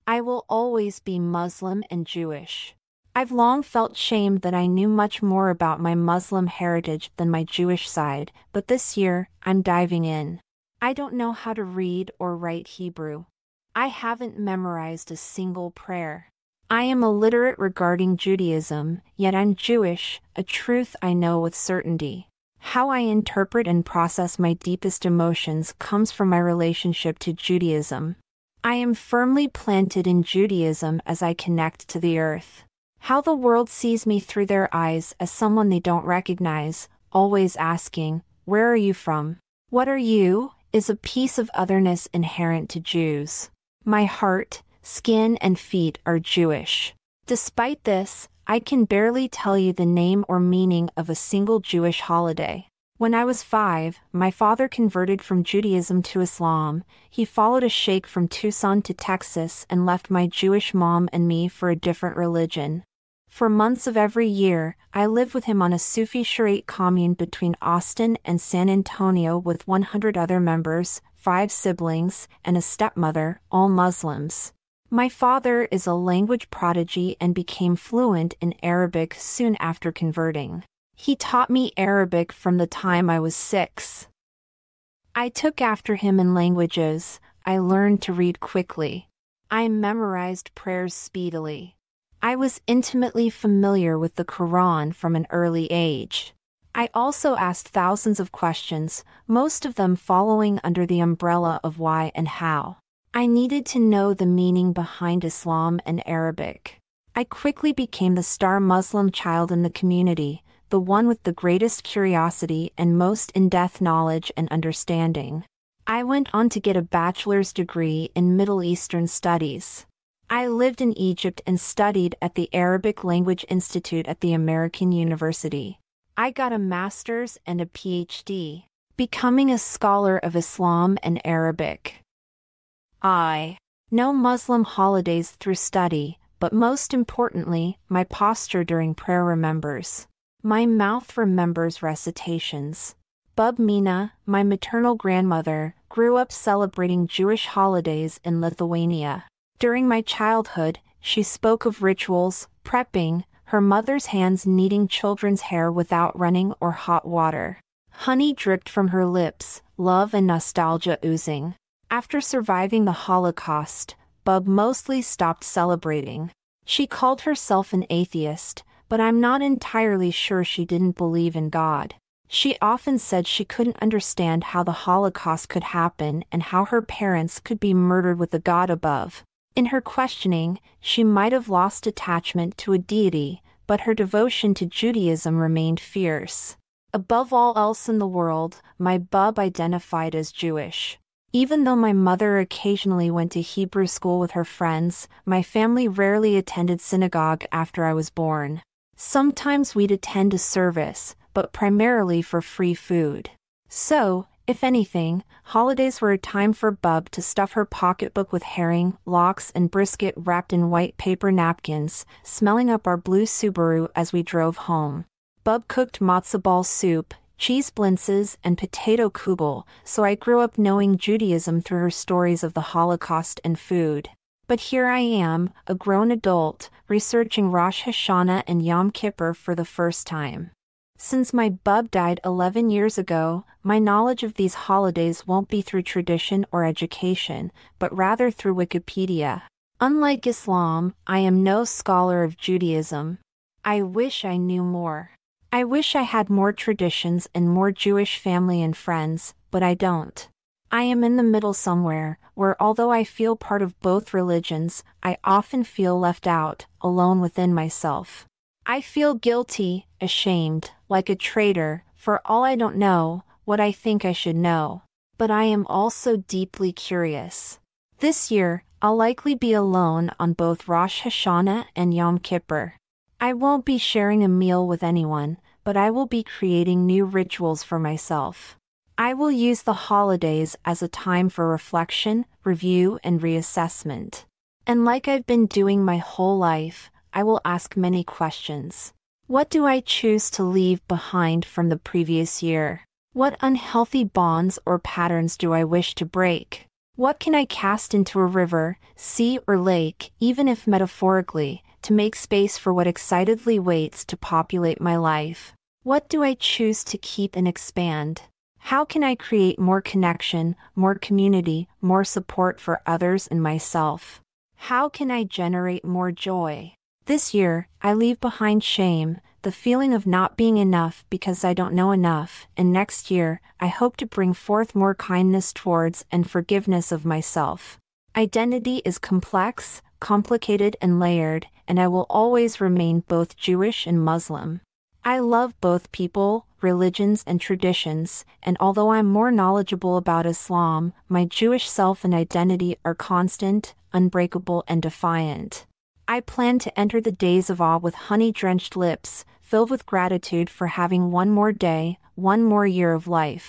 I will always be Muslim and Jewish. I've long felt shamed that I knew much more about my Muslim heritage than my Jewish side, but this year, I'm diving in. I don't know how to read or write Hebrew. I haven't memorized a single prayer. I am illiterate regarding Judaism, yet I'm Jewish, a truth I know with certainty. How I interpret and process my deepest emotions comes from my relationship to Judaism. I am firmly planted in Judaism as I connect to the earth. How the world sees me through their eyes as someone they don't recognize, always asking, "Where are you from? What are you?" is a piece of otherness inherent to Jews. My heart, skin and feet are Jewish. Despite this, I can barely tell you the name or meaning of a single Jewish holiday. When I was 5, my father converted from Judaism to Islam. He followed a sheikh from Tucson to Texas and left my Jewish mom and me for a different religion. For months of every year, I lived with him on a Sufi Shiite commune between Austin and San Antonio with 100 other members, 5 siblings, and a stepmother, all Muslims. My father is a language prodigy and became fluent in Arabic soon after converting. He taught me Arabic from the time I was 6. I took after him in languages. I learned to read quickly. I memorized prayers speedily. I was intimately familiar with the Quran from an early age. I also asked thousands of questions, most of them following under the umbrella of why and how. I needed to know the meaning behind Islam and Arabic. I quickly became the star Muslim child in the community, the one with the greatest curiosity and most in-depth knowledge and understanding. I went on to get a bachelor's degree in Middle Eastern Studies. I lived in Egypt and studied at the Arabic Language Institute at the American University. I got a master's and a PhD, becoming a scholar of Islam and Arabic. I know Muslim holidays through study, but most importantly, my posture during prayer remembers. My mouth remembers recitations. Bub Mina, my maternal grandmother, grew up celebrating Jewish holidays in Lithuania. During my childhood, she spoke of rituals, prepping, her mother's hands kneading children's hair without running or hot water. Honey dripped from her lips, love and nostalgia oozing. After surviving the Holocaust, Bub mostly stopped celebrating. She called herself an atheist, but I'm not entirely sure she didn't believe in God. She often said she couldn't understand how the Holocaust could happen and how her parents could be murdered with a God above. In her questioning, she might have lost attachment to a deity, but her devotion to Judaism remained fierce. Above all else in the world, my Bub identified as Jewish. Even though my mother occasionally went to Hebrew school with her friends, my family rarely attended synagogue after I was born. Sometimes we'd attend a service, but primarily for free food. So, if anything, holidays were a time for Bub to stuff her pocketbook with herring, lox and brisket wrapped in white paper napkins, smelling up our blue Subaru as we drove home. Bub cooked matzo ball soup, cheese blintzes and potato kugel, so I grew up knowing Judaism through her stories of the Holocaust and food. But here I am, a grown adult, researching Rosh Hashanah and Yom Kippur for the first time. Since my Bub died 11 years ago, my knowledge of these holidays won't be through tradition or education, but rather through Wikipedia. Unlike Islam, I am no scholar of Judaism. I wish I knew more. I wish I had more traditions and more Jewish family and friends, but I don't. I am in the middle somewhere, where although I feel part of both religions, I often feel left out, alone within myself. I feel guilty, ashamed, like a traitor, for all I don't know, what I think I should know. But I am also deeply curious. This year, I'll likely be alone on both Rosh Hashanah and Yom Kippur. I won't be sharing a meal with anyone, but I will be creating new rituals for myself. I will use the holidays as a time for reflection, review, and reassessment. And like I've been doing my whole life, I will ask many questions. What do I choose to leave behind from the previous year? What unhealthy bonds or patterns do I wish to break? What can I cast into a river, sea, or lake, even if metaphorically, to make space for what excitedly waits to populate my life? What do I choose to keep and expand? How can I create more connection, more community, more support for others and myself? How can I generate more joy? This year, I leave behind shame, the feeling of not being enough because I don't know enough, and next year, I hope to bring forth more kindness towards and forgiveness of myself. Identity is complex, complicated, and layered, and I will always remain both Jewish and Muslim. I love both people, religions, and traditions, and although I'm more knowledgeable about Islam, my Jewish self and identity are constant, unbreakable, and defiant. I plan to enter the days of awe with honey-drenched lips, filled with gratitude for having one more day, one more year of life.